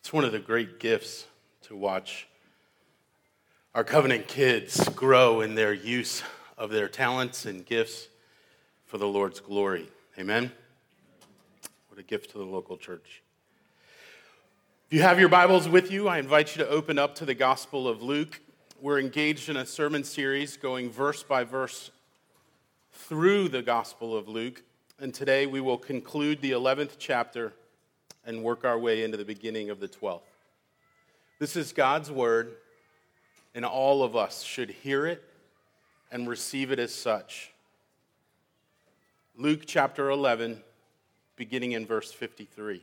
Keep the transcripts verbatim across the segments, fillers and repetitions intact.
It's one of the great gifts to watch our covenant kids grow in their use of their talents and gifts for the Lord's glory. Amen? What a gift to the local church. If you have your Bibles with you, I invite you to open up to the Gospel of Luke. We're engaged in a sermon series going verse by verse through the Gospel of Luke. And today we will conclude the eleventh chapter and work our way into the beginning of the twelfth. This is God's word, and all of us should hear it and receive it as such. Luke chapter eleven, beginning in verse fifty-three.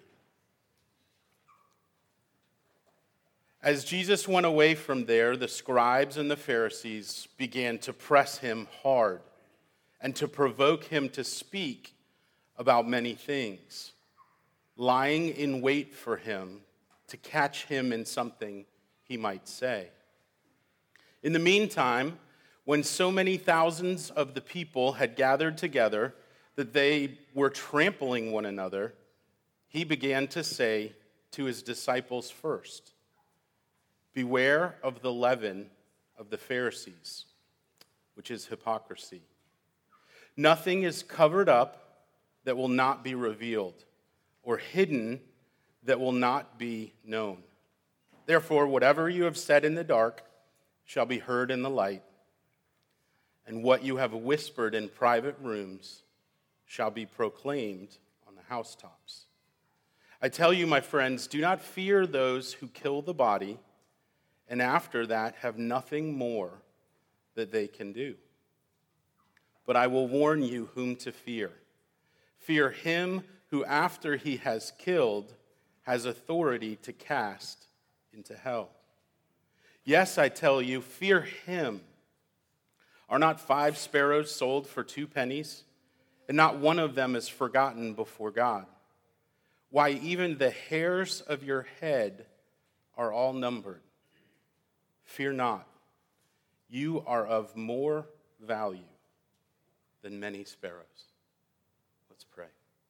As Jesus went away from there, the scribes and the Pharisees began to press him hard and to provoke him to speak about many things, lying in wait for him to catch him in something he might say. In the meantime, when so many thousands of the people had gathered together that they were trampling one another, he began to say to his disciples first, "Beware of the leaven of the Pharisees, which is hypocrisy. Nothing is covered up that will not be revealed, or hidden that will not be known. Therefore, whatever you have said in the dark shall be heard in the light, and what you have whispered in private rooms shall be proclaimed on the housetops. I tell you, my friends, do not fear those who kill the body, and after that have nothing more that they can do. But I will warn you whom to fear. Fear him who, after he has killed, has authority to cast into hell. Yes, I tell you, fear him. Are not five sparrows sold for two pennies, and not one of them is forgotten before God? Why, even the hairs of your head are all numbered. Fear not, you are of more value than many sparrows." Let's pray.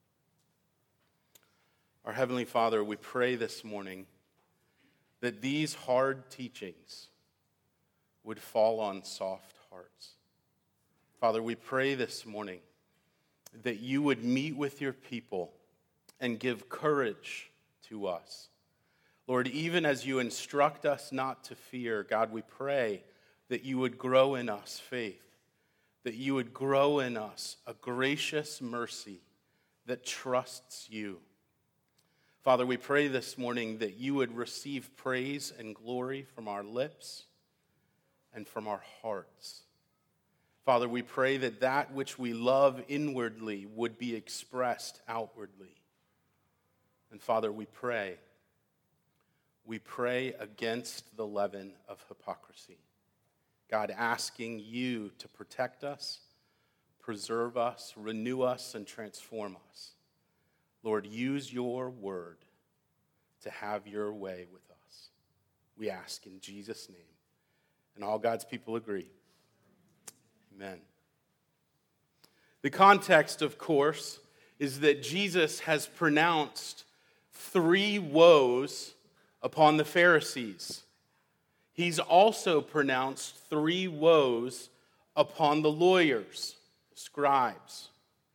Our Heavenly Father, we pray this morning that these hard teachings would fall on soft hearts. Father, we pray this morning that you would meet with your people and give courage to us. Lord, even as you instruct us not to fear, God, we pray that you would grow in us faith, that you would grow in us a gracious mercy that trusts you. Father, we pray this morning that you would receive praise and glory from our lips and from our hearts. Father, we pray that that which we love inwardly would be expressed outwardly. And Father, we pray, we pray against the leaven of hypocrisy. God, asking you to protect us, preserve us, renew us, and transform us. Lord, use your word to have your way with us. We ask in Jesus' name. And all God's people agree. Amen. The context, of course, is that Jesus has pronounced three woes upon the Pharisees. He's also pronounced three woes upon the lawyers, the scribes.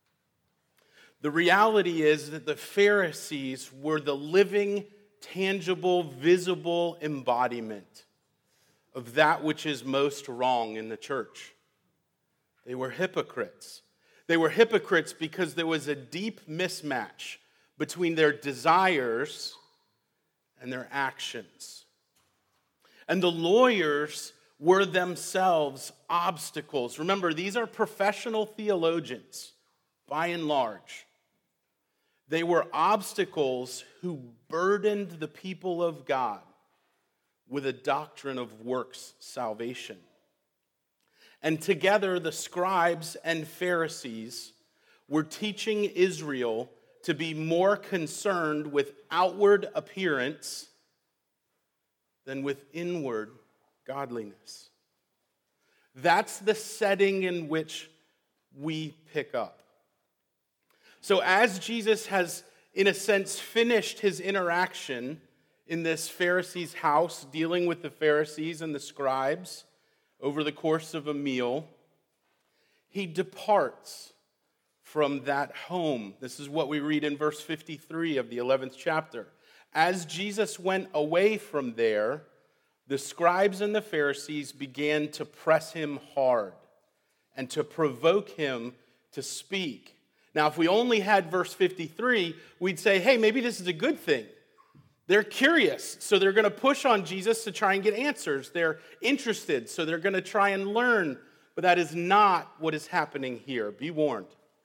The reality is that the Pharisees were the living, tangible, visible embodiment of that which is most wrong in the church. They were hypocrites. They were hypocrites because there was a deep mismatch between their desires and their actions. And the lawyers were themselves obstacles. Remember, these are professional theologians, by and large. They were obstacles who burdened the people of God with a doctrine of works salvation. And together, the scribes and Pharisees were teaching Israel to be more concerned with outward appearance than with inward godliness. That's the setting in which we pick up. So as Jesus has, in a sense, finished his interaction in this Pharisee's house, dealing with the Pharisees and the scribes over the course of a meal, he departs from that home. This is what we read in verse fifty-three of the eleventh chapter. As Jesus went away from there, the scribes and the Pharisees began to press him hard and to provoke him to speak. Now, if we only had verse fifty-three, we'd say, hey, maybe this is a good thing. They're curious, so they're going to push on Jesus to try and get answers. They're interested, so they're going to try and learn. But that is not what is happening here. Be warned.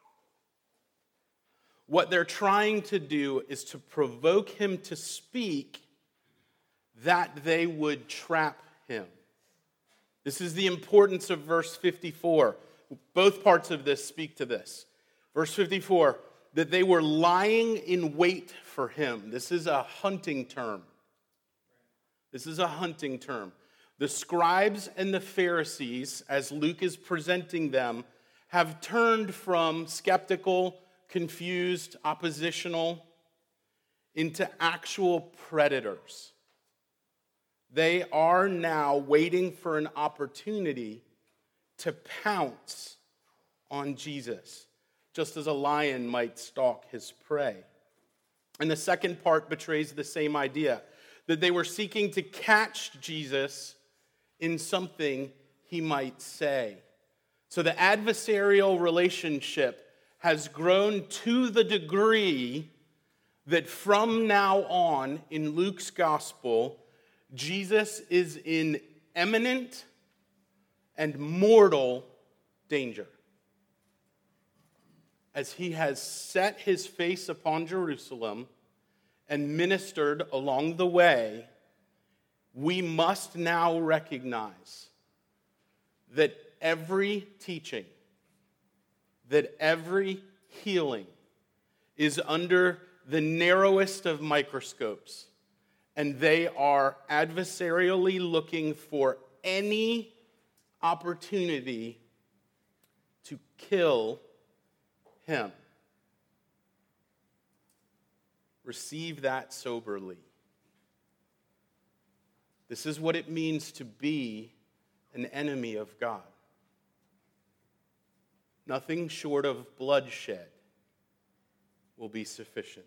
What they're trying to do is to provoke him to speak that they would trap him. This is the importance of verse fifty-four. Both parts of this speak to this. Verse fifty-four, that they were lying in wait for him. This is a hunting term. This is a hunting term. The scribes and the Pharisees, as Luke is presenting them, have turned from skeptical, confused, oppositional, into actual predators. They are now waiting for an opportunity to pounce on Jesus, just as a lion might stalk his prey. And the second part betrays the same idea, that they were seeking to catch Jesus in something he might say. So the adversarial relationship has grown to the degree that from now on in Luke's gospel, Jesus is in imminent and mortal danger. As he has set his face upon Jerusalem and ministered along the way, we must now recognize that every teaching, that every healing is under the narrowest of microscopes, and they are adversarially looking for any opportunity to kill him. Receive that soberly. This is what it means to be an enemy of God. Nothing short of bloodshed will be sufficient.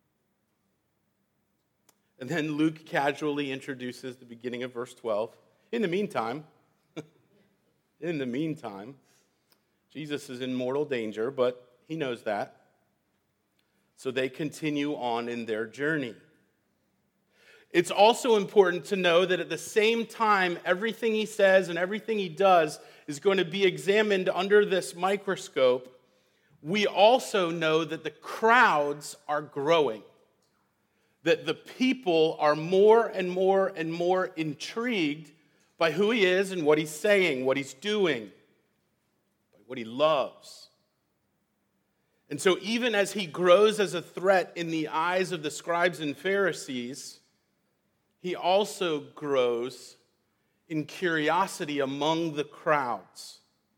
And then Luke casually introduces the beginning of verse twelve. In the meantime, in the meantime, Jesus is in mortal danger, but he knows that. So they continue on in their journey. It's also important to know that at the same time, everything he says and everything he does is going to be examined under this microscope. We also know that the crowds are growing, that the people are more and more and more intrigued by who he is and what he's saying, what he's doing, by what he loves. And so even as he grows as a threat in the eyes of the scribes and Pharisees, he also grows in curiosity among the crowds.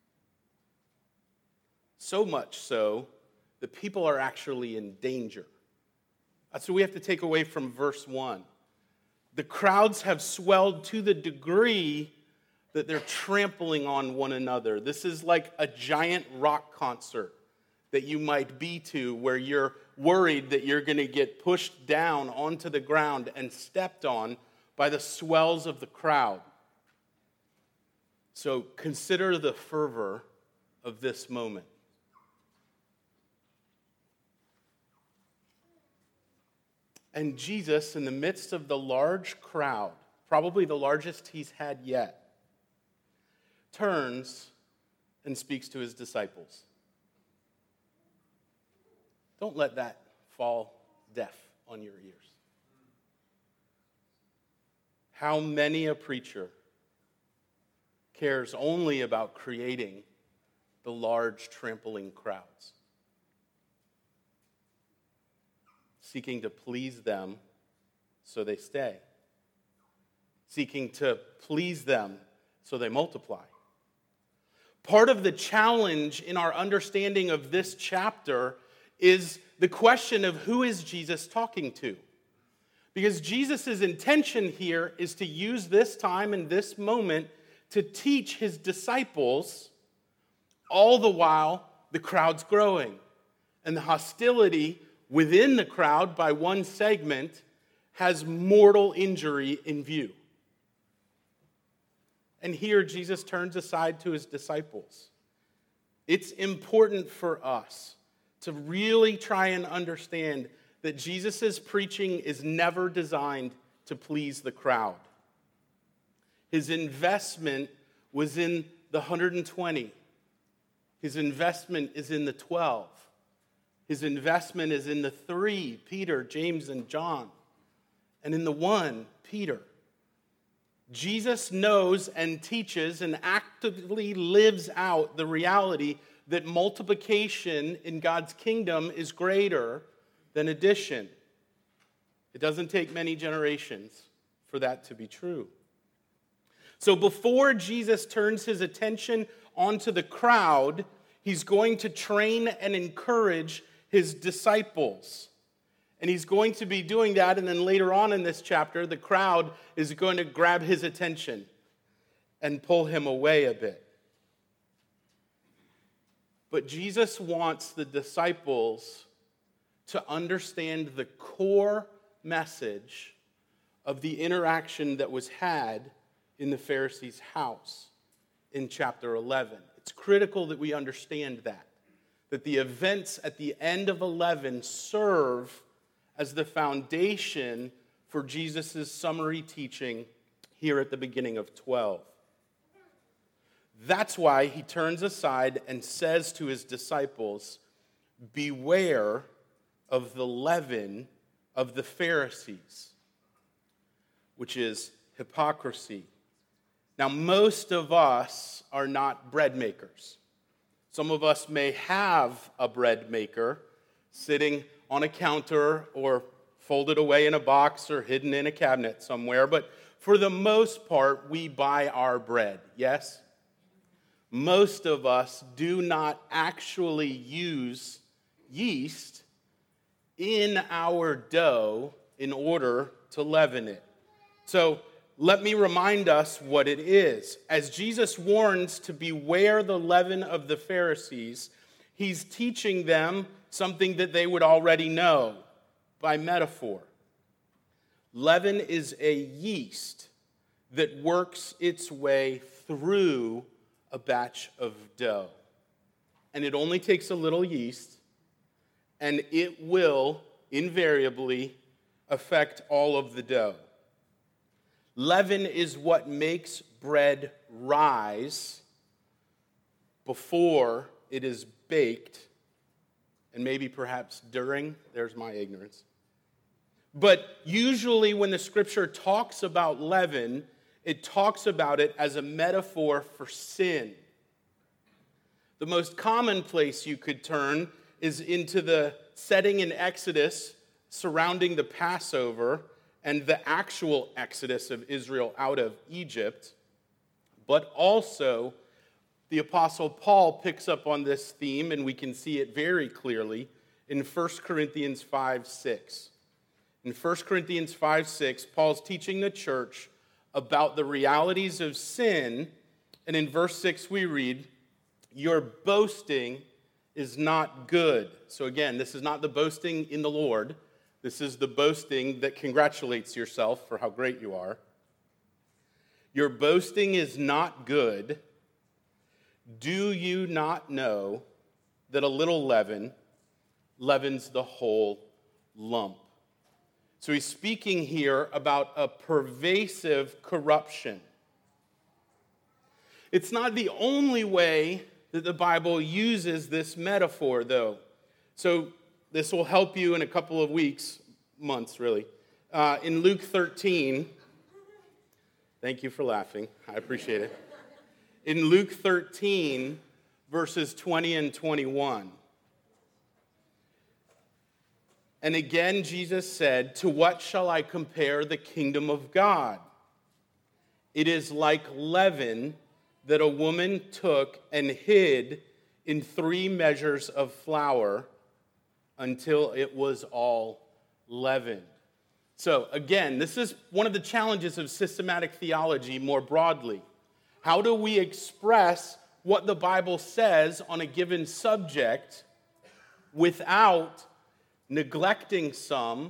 So much so that people are actually in danger. That's what we have to take away from verse one. The crowds have swelled to the degree that they're trampling on one another. This is like a giant rock concert that you might be to, where you're worried that you're going to get pushed down onto the ground and stepped on by the swells of the crowd. So consider the fervor of this moment. And Jesus, in the midst of the large crowd, probably the largest he's had yet, turns and speaks to his disciples. Don't let that fall deaf on your ears. How many a preacher cares only about creating the large trampling crowds, seeking to please them so they stay, seeking to please them so they multiply. Part of the challenge in our understanding of this chapter is the question of who is Jesus talking to? Because Jesus' intention here is to use this time and this moment to teach his disciples, all the while the crowd's growing. And the hostility within the crowd by one segment has mortal injury in view. And here Jesus turns aside to his disciples. It's important for us to really try and understand that Jesus' preaching is never designed to please the crowd. His investment was in the one hundred twenty. His investment is in the twelve. His investment is in the three, Peter, James, and John, and in the one, Peter. Jesus knows and teaches and actively lives out the reality that multiplication in God's kingdom is greater than addition. It doesn't take many generations for that to be true. So before Jesus turns his attention onto the crowd, he's going to train and encourage his disciples. And he's going to be doing that, and then later on in this chapter, the crowd is going to grab his attention and pull him away a bit. But Jesus wants the disciples to understand the core message of the interaction that was had in the Pharisees' house in chapter eleven. It's critical that we understand that, that the events at the end of eleven serve as the foundation for Jesus' summary teaching here at the beginning of twelve. That's why he turns aside and says to his disciples, beware of the leaven of the Pharisees, which is hypocrisy. Now, most of us are not bread makers. Some of us may have a bread maker sitting on a counter or folded away in a box or hidden in a cabinet somewhere, but for the most part, we buy our bread, yes? Most of us do not actually use yeast in our dough in order to leaven it. So let me remind us what it is. As Jesus warns to beware the leaven of the Pharisees, he's teaching them something that they would already know by metaphor. Leaven is a yeast that works its way through a batch of dough. And it only takes a little yeast, and it will invariably affect all of the dough. Leaven is what makes bread rise before it is baked, and maybe perhaps during. There's my ignorance. But usually when the scripture talks about leaven, it talks about it as a metaphor for sin. The most common place you could turn is into the setting in Exodus surrounding the Passover and the actual exodus of Israel out of Egypt. But also, the Apostle Paul picks up on this theme, and we can see it very clearly in First Corinthians five six. In First Corinthians five six, Paul's teaching the church about the realities of sin, and in verse six we read, "Your boasting is not good." So again, this is not the boasting in the Lord. This is the boasting that congratulates yourself for how great you are. "Your boasting is not good. Do you not know that a little leaven leavens the whole lump?" So he's speaking here about a pervasive corruption. It's not the only way that the Bible uses this metaphor, though. So this will help you in a couple of weeks, months really. Uh, in Luke thirteen, thank you for laughing, I appreciate it. In Luke thirteen, verses twenty and twenty-one. "And again Jesus said, 'To what shall I compare the kingdom of God? It is like leaven that a woman took and hid in three measures of flour until it was all leavened.'" So again, this is one of the challenges of systematic theology more broadly. How do we express what the Bible says on a given subject without neglecting some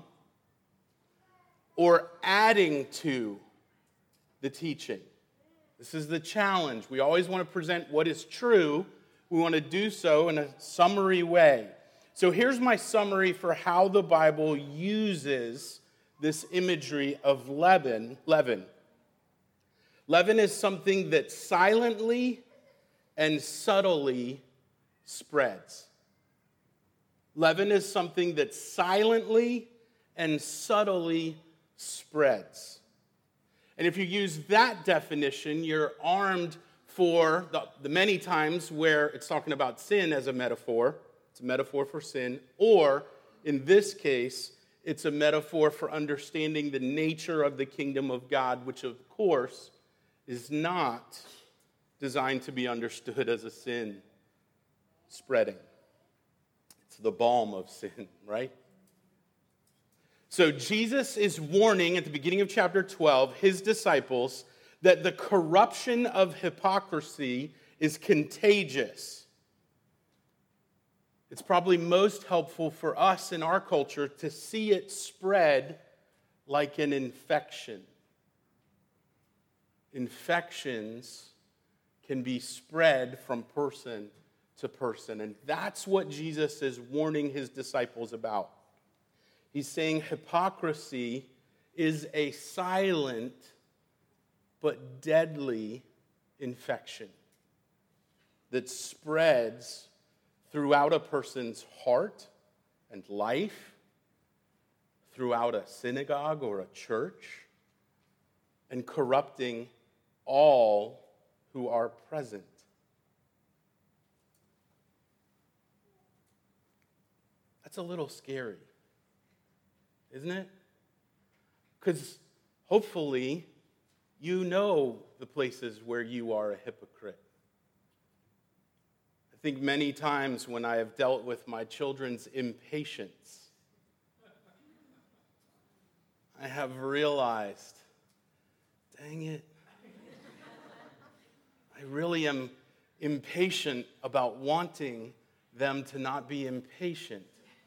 or adding to the teaching? This is the challenge. We always want to present what is true. We want to do so in a summary way. So here's my summary for how the Bible uses this imagery of leaven. Leaven. Leaven is something that silently and subtly spreads. Leaven is something that silently and subtly spreads. And if you use that definition, you're armed for the, the many times where it's talking about sin as a metaphor. It's a metaphor for sin. Or, in this case, it's a metaphor for understanding the nature of the kingdom of God, which, of course, is not designed to be understood as a sin spreading. It's the balm of sin, right? So Jesus is warning at the beginning of chapter twelve his disciples that the corruption of hypocrisy is contagious. It's probably most helpful for us in our culture to see it spread like an infection. Infections can be spread from person to person, and that's what Jesus is warning his disciples about. He's saying hypocrisy is a silent but deadly infection that spreads throughout a person's heart and life, throughout a synagogue or a church, and corrupting all who are present. That's a little scary, isn't it? Because hopefully you know the places where you are a hypocrite. I think many times when I have dealt with my children's impatience, I have realized, dang it, I really am impatient about wanting them to not be impatient.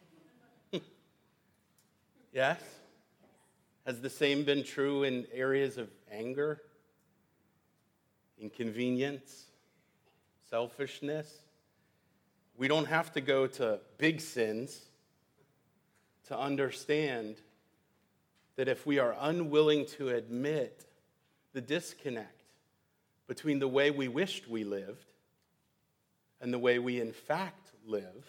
Yes? Has the same been true in areas of anger, inconvenience, selfishness? We don't have to go to big sins to understand that if we are unwilling to admit the disconnect between the way we wished we lived and the way we in fact live,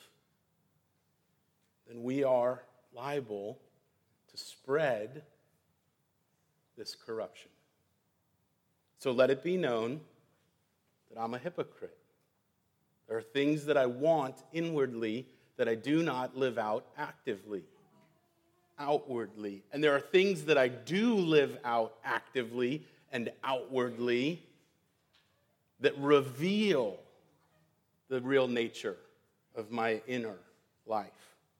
then we are liable to spread this corruption. So let it be known that I'm a hypocrite. There are things that I want inwardly that I do not live out actively, outwardly. And there are things that I do live out actively and outwardly that reveal the real nature of my inner life.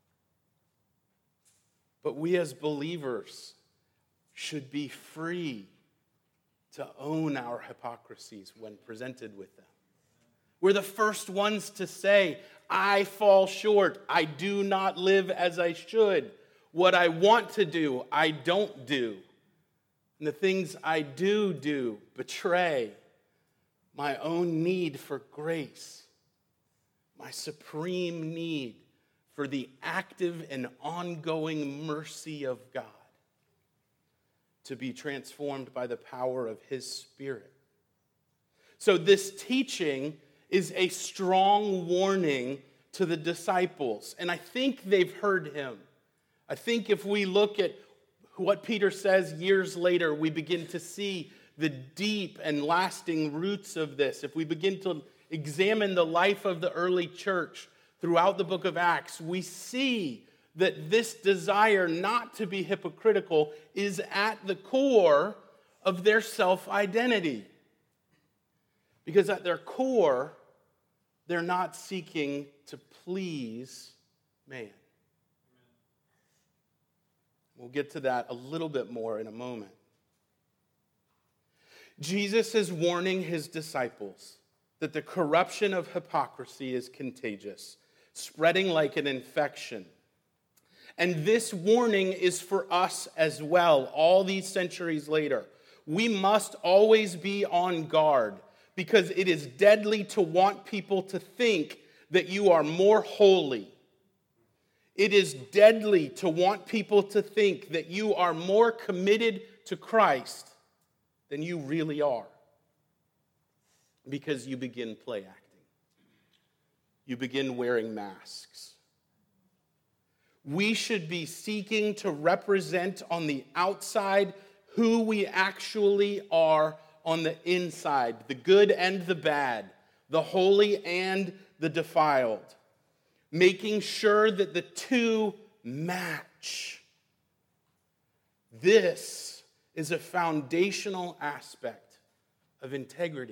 But we as believers should be free to own our hypocrisies when presented with them. We're the first ones to say, I fall short. I do not live as I should. What I want to do, I don't do. And the things I do do betray my own need for grace, my supreme need for the active and ongoing mercy of God to be transformed by the power of His Spirit. So this teaching is a strong warning to the disciples, and I think they've heard him. I think if we look at what Peter says years later, we begin to see the deep and lasting roots of this. If we begin to examine the life of the early church throughout the book of Acts, we see that this desire not to be hypocritical is at the core of their self-identity. Because at their core, they're not seeking to please man. We'll get to that a little bit more in a moment. Jesus is warning his disciples that the corruption of hypocrisy is contagious, spreading like an infection. And this warning is for us as well, all these centuries later. We must always be on guard because it is deadly to want people to think that you are more holy. It is deadly to want people to think that you are more committed to Christ than you really are, because you begin play acting. You begin wearing masks. We should be seeking to represent on the outside who we actually are on the inside, the good and the bad, the holy and the defiled, making sure that the two match. This is a foundational aspect of integrity.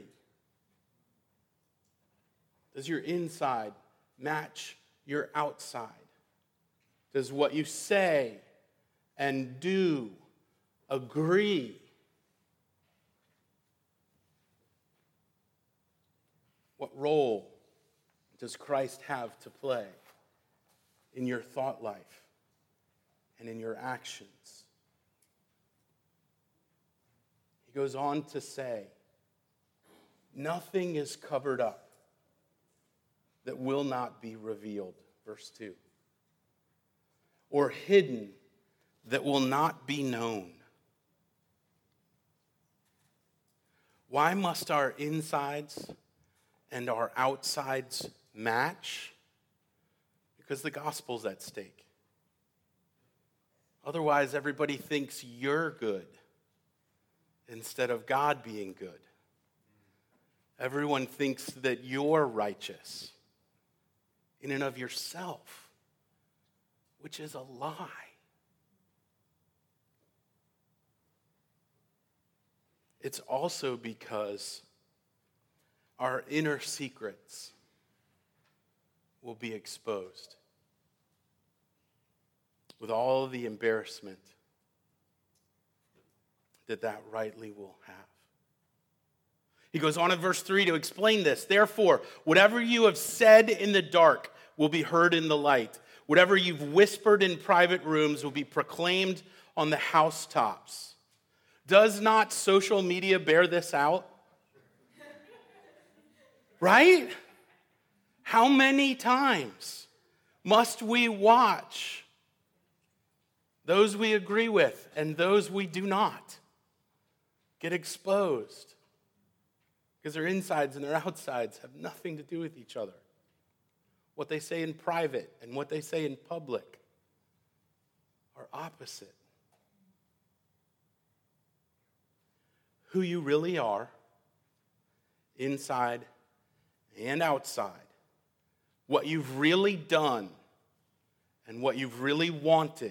Does your inside match your outside? Does what you say and do agree? What role does Christ have to play in your thought life and in your actions? He goes on to say, nothing is covered up that will not be revealed, verse two, or hidden that will not be known. Why must our insides and our outsides match? Because the gospel's at stake. Otherwise, everybody thinks you're good instead of God being good. Everyone thinks that you're righteous in and of yourself, which is a lie. It's also because our inner secrets will be exposed with all the embarrassment that that rightly will have. He goes on in verse three to explain this. Therefore, whatever you have said in the dark will be heard in the light. Whatever you've whispered in private rooms will be proclaimed on the housetops. Does not social media bear this out? Right? How many times must we watch those we agree with and those we do not get exposed? Because their insides and their outsides have nothing to do with each other. What they say in private and what they say in public are opposite. Who you really are, inside and outside, what you've really done and what you've really wanted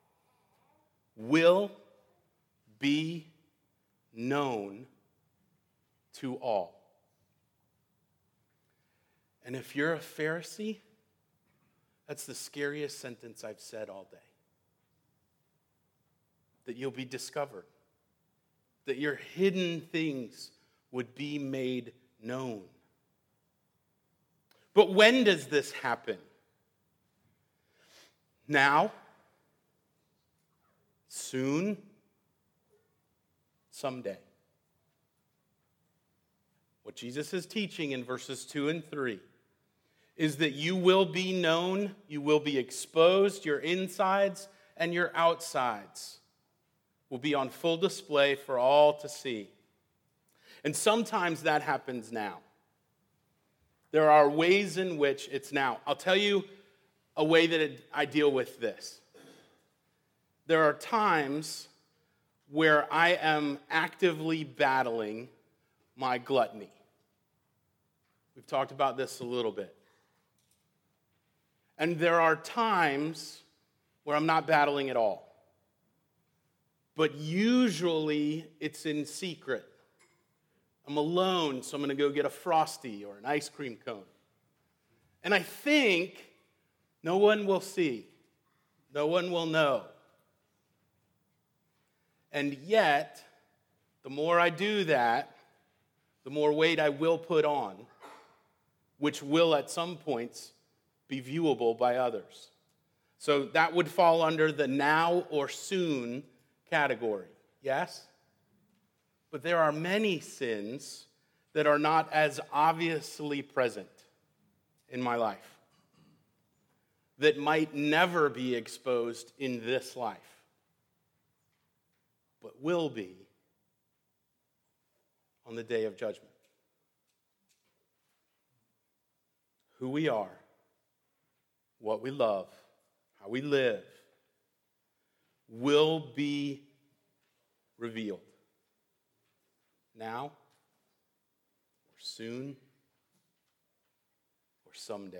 will be known to all. And if you're a Pharisee, that's the scariest sentence I've said all day. That you'll be discovered. That your hidden things would be made known. But when does this happen? Now? Soon? Someday? What Jesus is teaching in verses two and three is that you will be known, you will be exposed, your insides and your outsides will be on full display for all to see. And sometimes that happens now. There are ways in which it's now. I'll tell you a way that it, I deal with this. There are times where I am actively battling my gluttony. We've talked about this a little bit. And there are times where I'm not battling at all. But usually it's in secret. I'm alone, so I'm going to go get a Frosty or an ice cream cone. And I think no one will see. No one will know. And yet, the more I do that, the more weight I will put on, which will at some points be viewable by others. So that would fall under the now or soon category, yes? But there are many sins that are not as obviously present in my life, that might never be exposed in this life, but will be on the day of judgment. Who we are, what we love, how we live, will be revealed. Now, or soon, or someday.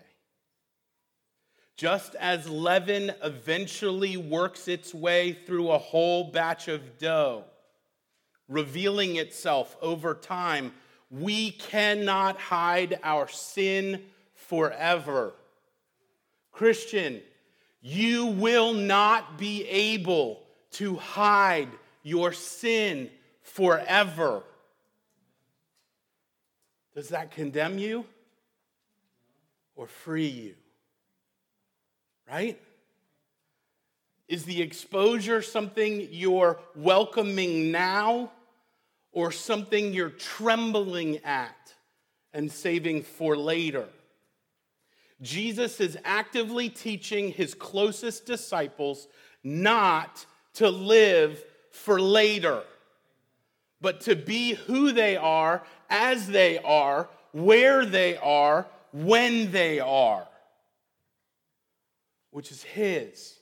Just as leaven eventually works its way through a whole batch of dough, revealing itself over time, we cannot hide our sin forever. Christian, you will not be able to hide your sin forever. Does that condemn you or free you? Right? Is the exposure something you're welcoming now or something you're trembling at and saving for later? Jesus is actively teaching his closest disciples not to live for later, but to be who they are, as they are, where they are, when they are, which is his.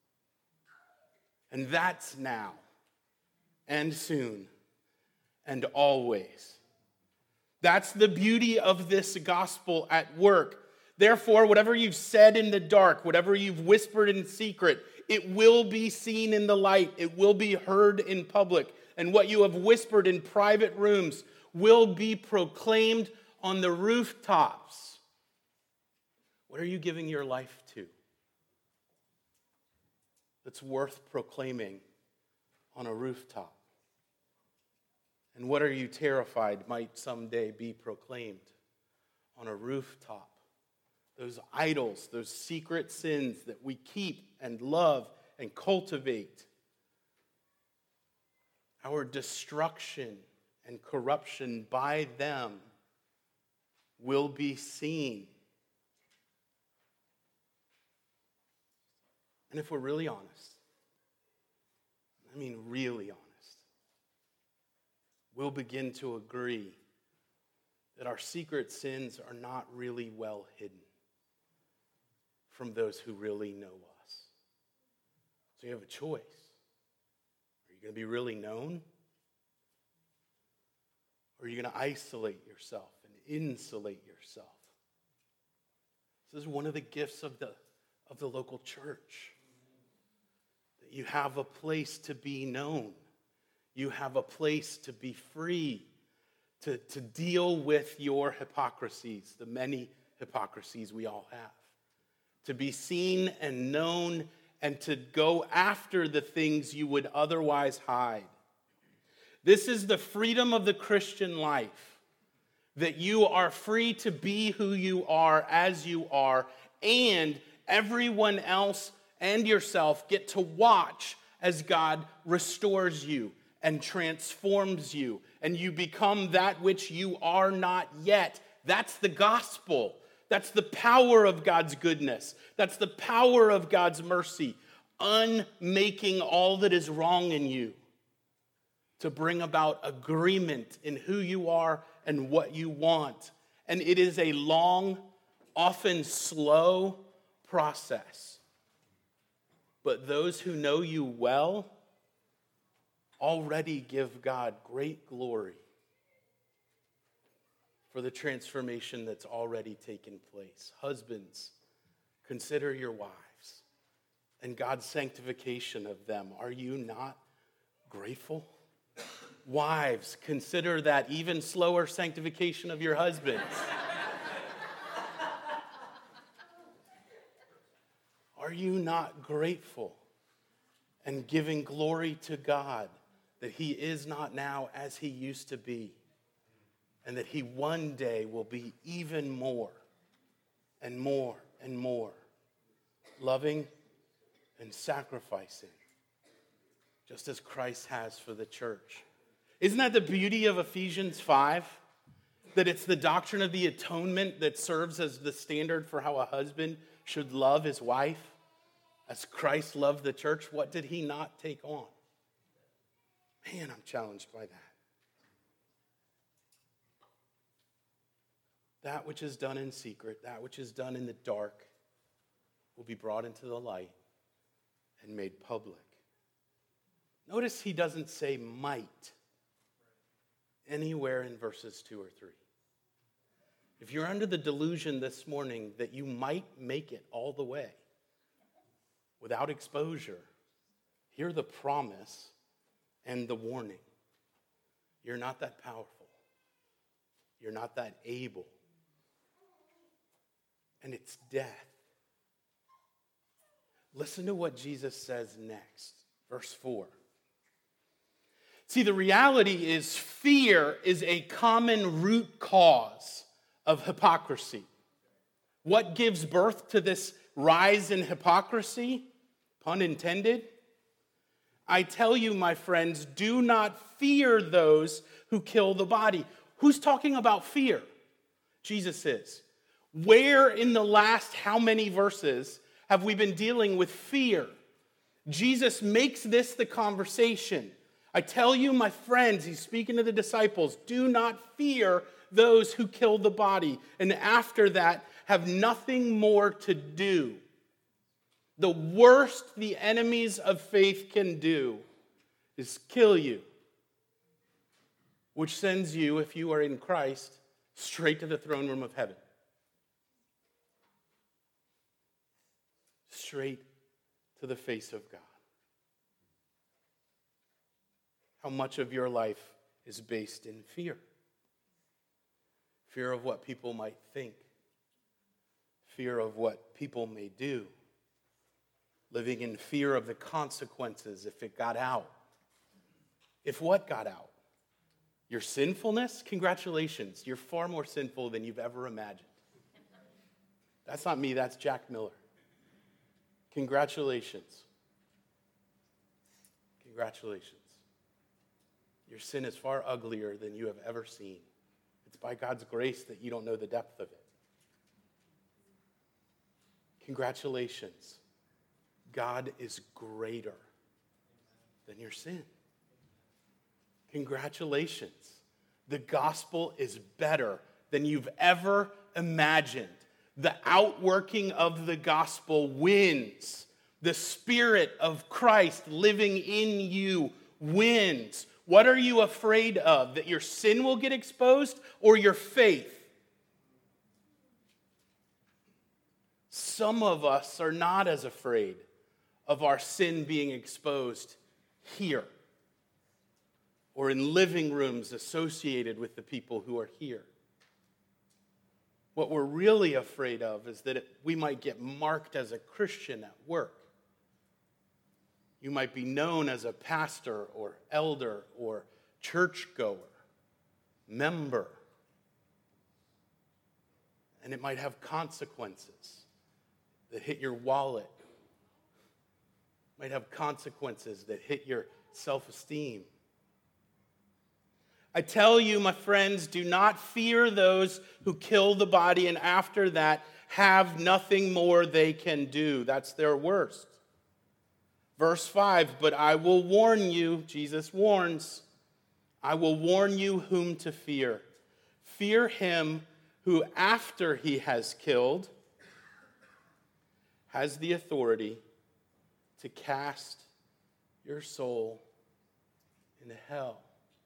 And that's now, and soon, and always. That's the beauty of this gospel at work. Therefore, whatever you've said in the dark, whatever you've whispered in secret, it will be seen in the light. It will be heard in public. And what you have whispered in private rooms will be proclaimed on the rooftops. What are you giving your life to that's worth proclaiming on a rooftop? And what are you terrified might someday be proclaimed on a rooftop? Those idols, those secret sins that we keep and love and cultivate. Our destruction and corruption by them will be seen. And if we're really honest, I mean really honest, we'll begin to agree that our secret sins are not really well hidden from those who really know us. So you have a choice. Are you going to be really known? Or are you going to isolate yourself and insulate yourself? This is one of the gifts of the, of the local church. That you have a place to be known. You have a place to be free. To, to deal with your hypocrisies, the many hypocrisies we all have. To be seen and known and to go after the things you would otherwise hide. This is the freedom of the Christian life, that you are free to be who you are as you are, and everyone else and yourself get to watch as God restores you and transforms you, and you become that which you are not yet. That's the gospel. That's the power of God's goodness. That's the power of God's mercy, unmaking all that is wrong in you to bring about agreement in who you are and what you want. And it is a long, often slow process. But those who know you well already give God great glory for the transformation that's already taken place. Husbands, consider your wives and God's sanctification of them. Are you not grateful? Wives, consider that even slower sanctification of your husbands. Are you not grateful and giving glory to God that he is not now as he used to be, and that he one day will be even more and more and more loving and sacrificing, just as Christ has for the church. Isn't that the beauty of Ephesians five? That it's the doctrine of the atonement that serves as the standard for how a husband should love his wife, as Christ loved the church. What did he not take on? Man, I'm challenged by that. That which is done in secret, that which is done in the dark, will be brought into the light and made public. Notice he doesn't say might anywhere in verses two or three. If you're under the delusion this morning that you might make it all the way without exposure, hear the promise and the warning. You're not that powerful. You're not that able. And it's death. Listen to what Jesus says next. Verse four. See, the reality is fear is a common root cause of hypocrisy. What gives birth to this rise in hypocrisy? Pun intended. I tell you, my friends, do not fear those who kill the body. Who's talking about fear? Jesus is. Where in the last how many verses have we been dealing with fear? Jesus makes this the conversation. I tell you, my friends, he's speaking to the disciples, do not fear those who kill the body, and after that have nothing more to do. The worst the enemies of faith can do is kill you, which sends you, if you are in Christ, straight to the throne room of heaven. Straight to the face of God. How much of your life is based in fear? Fear of what people might think. Fear of what people may do. Living in fear of the consequences if it got out. If what got out? Your sinfulness? Congratulations. You're far more sinful than you've ever imagined. That's not me, that's Jack Miller. Congratulations. Congratulations. Your sin is far uglier than you have ever seen. It's by God's grace that you don't know the depth of it. Congratulations. God is greater than your sin. Congratulations. The gospel is better than you've ever imagined. The outworking of the gospel wins. The Spirit of Christ living in you wins. What are you afraid of? That your sin will get exposed or your faith? Some of us are not as afraid of our sin being exposed here or in living rooms associated with the people who are here. What we're really afraid of is that it, we might get marked as a Christian at work. You might be known as a pastor or elder or churchgoer, member. And it might have consequences that hit your wallet. Might have consequences that hit your self-esteem. I tell you, my friends, do not fear those who kill the body and after that have nothing more they can do. That's their worst. Verse five, but I will warn you, Jesus warns, I will warn you whom to fear. Fear him who after he has killed has the authority to cast your soul into hell.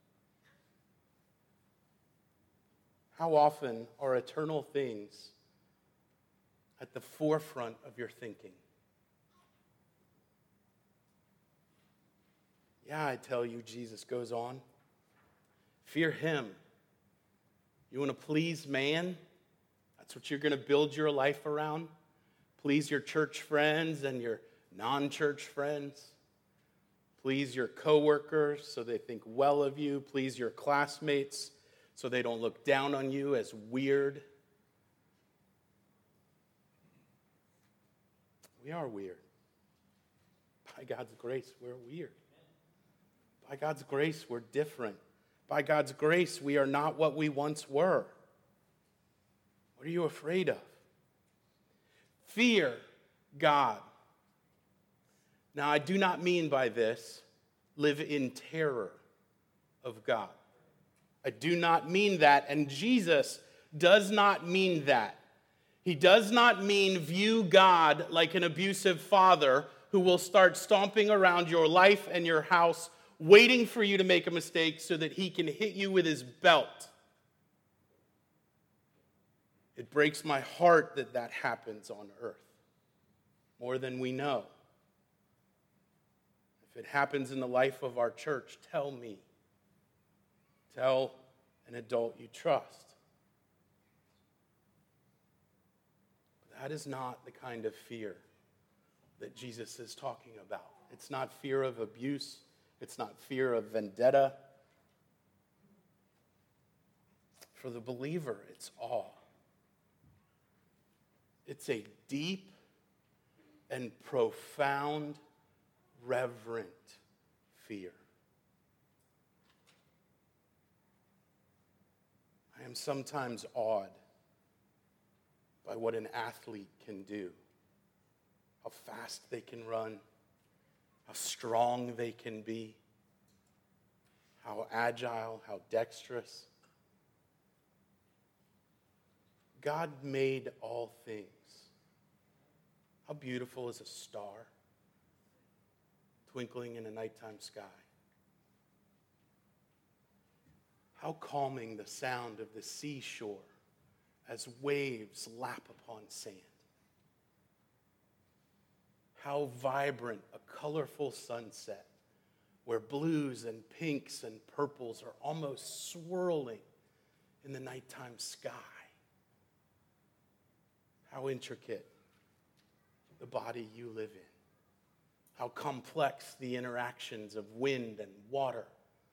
How often are eternal things at the forefront of your thinking? Yeah, I tell you, Jesus goes on. Fear him. You want to please man? That's what you're going to build your life around? Please your church friends and your non-church friends? Please your coworkers so they think well of you. Please your classmates so they don't look down on you as weird. We are weird. By God's grace, we're weird. By God's grace, we're different. By God's grace, we are not what we once were. What are you afraid of? Fear God. Now, I do not mean by this, live in terror of God. I do not mean that, and Jesus does not mean that. He does not mean view God like an abusive father who will start stomping around your life and your house, waiting for you to make a mistake so that he can hit you with his belt. It breaks my heart that that happens on earth, more than we know. If it happens in the life of our church, tell me. Tell an adult you trust. That is not the kind of fear that Jesus is talking about. It's not fear of abuse. It's not fear of vendetta. For the believer, it's awe. It's a deep and profound, reverent fear. I am sometimes awed by what an athlete can do, how fast they can run, how strong they can be, how agile, how dexterous. God made all things. How beautiful is a star twinkling in a nighttime sky? How calming the sound of the seashore as waves lap upon sand. How vibrant a colorful sunset where blues and pinks and purples are almost swirling in the nighttime sky. How intricate the body you live in. How complex the interactions of wind and water,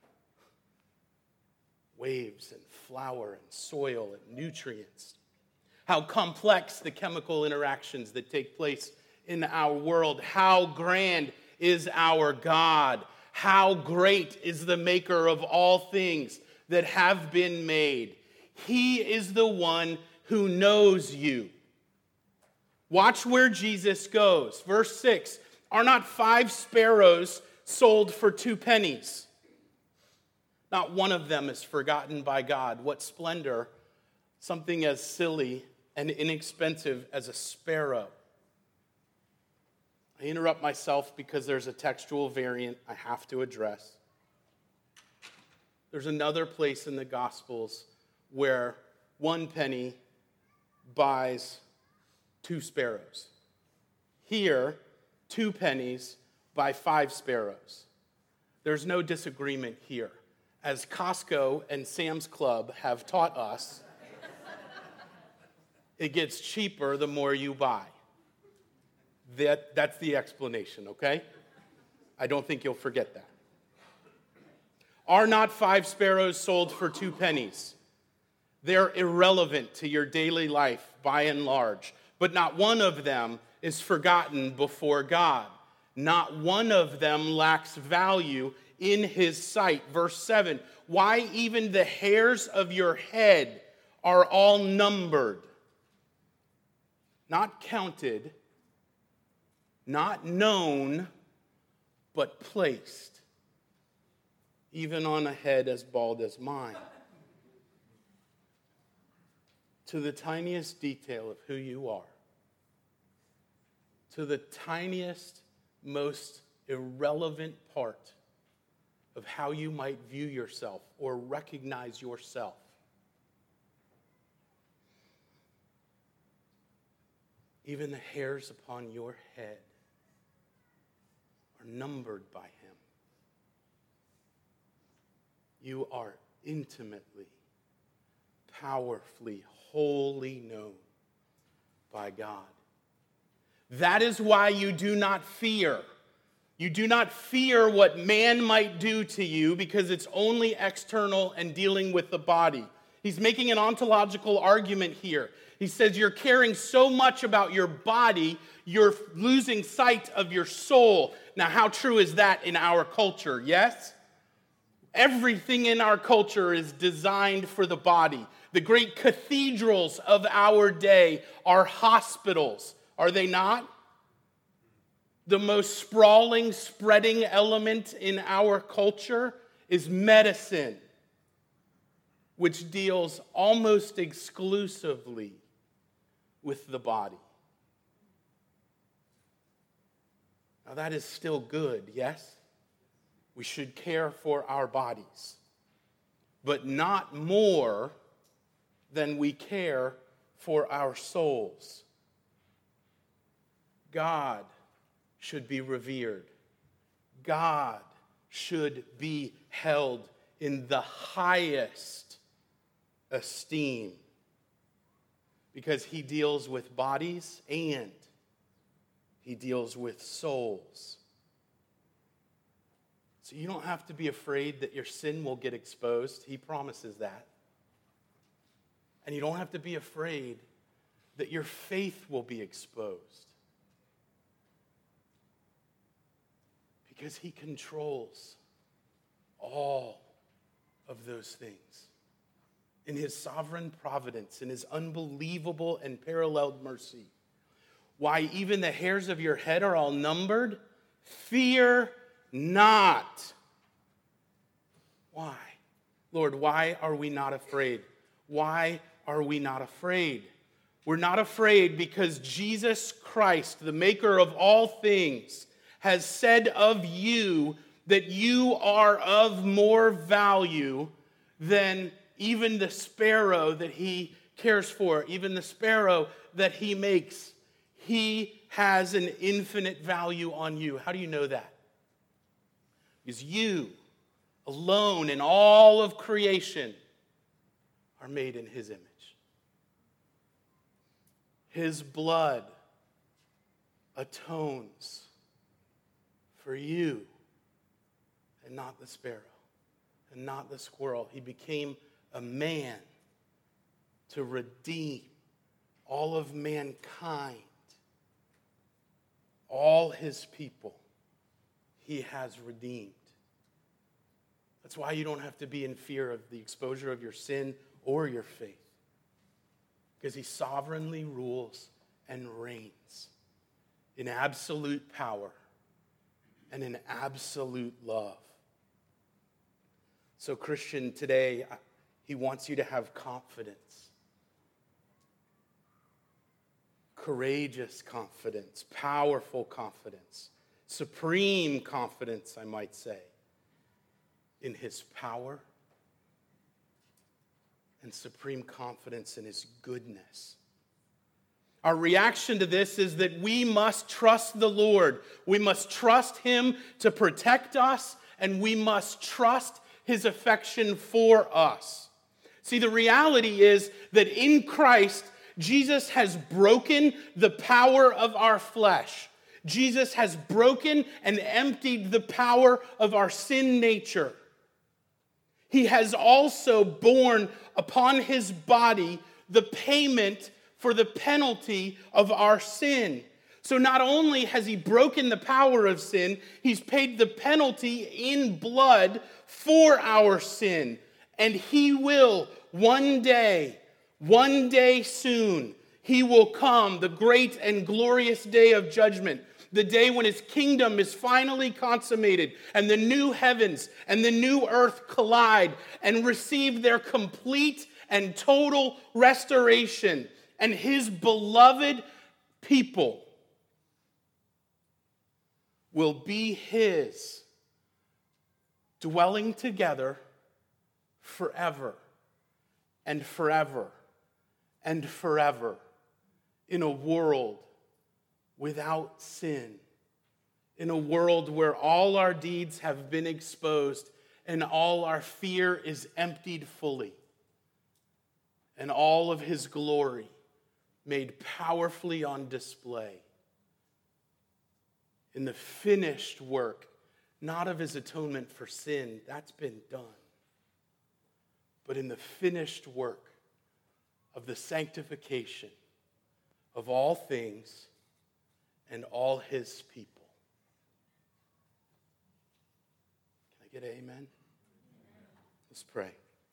waves and flower and soil and nutrients. How complex the chemical interactions that take place in our world. How grand is our God. How great is the maker of all things that have been made. He is the one who knows you. Watch where Jesus goes. Verse six, are not five sparrows sold for two pennies? Not one of them is forgotten by God. What splendor, something as silly and inexpensive as a sparrow. I interrupt myself because there's a textual variant I have to address. There's another place in the Gospels where one penny buys two sparrows. Here, two pennies buy five sparrows. There's no disagreement here. As Costco and Sam's Club have taught us, it gets cheaper the more you buy. That, that's the explanation, okay? I don't think you'll forget that. Are not five sparrows sold for two pennies? They're irrelevant to your daily life by and large, but not one of them is forgotten before God. Not one of them lacks value in his sight. Verse seven, why even the hairs of your head are all numbered, not counted, not known, but placed, even on a head as bald as mine. To the tiniest detail of who you are, to the tiniest, most irrelevant part of how you might view yourself or recognize yourself. Even the hairs upon your head are numbered by him. You are intimately, powerfully, wholly known by God. That is why you do not fear. You do not fear what man might do to you because it's only external and dealing with the body. He's making an ontological argument here. He says you're caring so much about your body, you're losing sight of your soul. Now, how true is that in our culture? Yes? Everything in our culture is designed for the body. The great cathedrals of our day are hospitals, are they not? The most sprawling, spreading element in our culture is medicine, which deals almost exclusively with the body. Now, that is still good, yes? We should care for our bodies, but not more than we care for our souls. God should be revered. God should be held in the highest esteem because he deals with bodies and he deals with souls. So you don't have to be afraid that your sin will get exposed. He promises that. And you don't have to be afraid that your faith will be exposed. Because he controls all of those things. In his sovereign providence, in his unbelievable and paralleled mercy. Why, even the hairs of your head are all numbered. Fear not. Why? Lord, why are we not afraid? Why are we not afraid? We're not afraid because Jesus Christ, the maker of all things, has said of you that you are of more value than even the sparrow that he cares for, even the sparrow that he makes. He has an infinite value on you. How do you know that? Because you, alone in all of creation, are made in his image. His blood atones for you and not the sparrow and not the squirrel. He became a man to redeem all of mankind, all his people. He has redeemed. That's why you don't have to be in fear of the exposure of your sin or your faith. Because he sovereignly rules and reigns in absolute power and in absolute love. So, Christian, today, he wants you to have confidence. Courageous confidence, powerful confidence, supreme confidence, I might say, in his power and supreme confidence in his goodness. Our reaction to this is that we must trust the Lord. We must trust him to protect us, and we must trust his affection for us. See, the reality is that in Christ, Jesus has broken the power of our flesh. Jesus has broken and emptied the power of our sin nature. He has also borne upon his body the payment for the penalty of our sin. So not only has he broken the power of sin, he's paid the penalty in blood for our sin. And he will one day, one day soon, he will come, the great and glorious day of judgment. The day when his kingdom is finally consummated and the new heavens and the new earth collide and receive their complete and total restoration. And his beloved people will be his, dwelling together forever and forever and forever in a world without sin, in a world where all our deeds have been exposed and all our fear is emptied fully, and all of his glory made powerfully on display in the finished work, not of his atonement for sin, that's been done, but in the finished work of the sanctification of all things and all his people. Can I get an amen? Let's pray.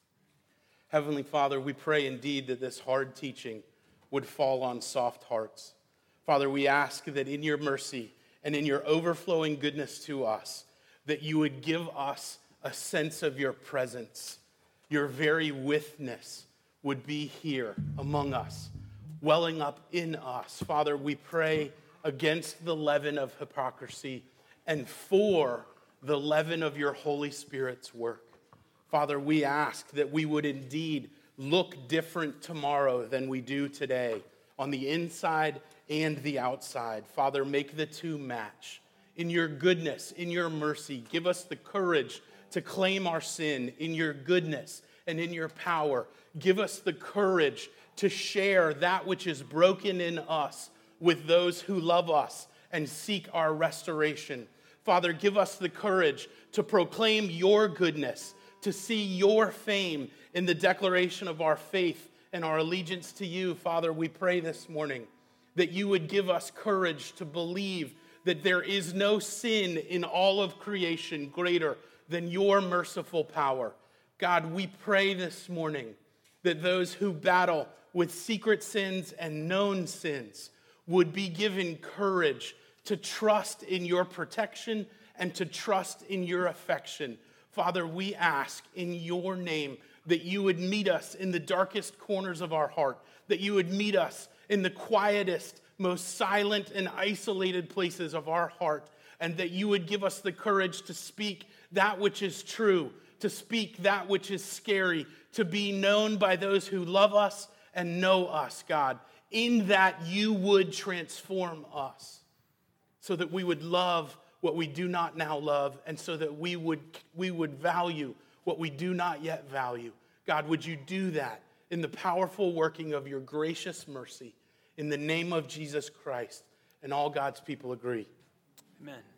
Heavenly Father, we pray indeed that this hard teaching would fall on soft hearts. Father, we ask that in your mercy and in your overflowing goodness to us, that you would give us a sense of your presence. Your very witness would be here among us, welling up in us. Father, we pray against the leaven of hypocrisy and for the leaven of your Holy Spirit's work. Father, we ask that we would indeed look different tomorrow than we do today, on the inside and the outside. Father, make the two match. In your goodness, in your mercy, give us the courage to claim our sin. In your goodness and in your power, give us the courage to share that which is broken in us with those who love us and seek our restoration. Father, give us the courage to proclaim your goodness, to see your fame in the declaration of our faith and our allegiance to you. Father, we pray this morning that you would give us courage to believe that there is no sin in all of creation greater than your merciful power. God, we pray this morning that those who battle with secret sins and known sins would be given courage to trust in your protection and to trust in your affection. Father, we ask in your name that you would meet us in the darkest corners of our heart, that you would meet us in the quietest, most silent and isolated places of our heart, and that you would give us the courage to speak that which is true, to speak that which is scary, to be known by those who love us and know us, God, in that you would transform us so that we would love what we do not now love, and so that we would, we would value what we do not yet value. God, would you do that in the powerful working of your gracious mercy, in the name of Jesus Christ? And all God's people agree. Amen.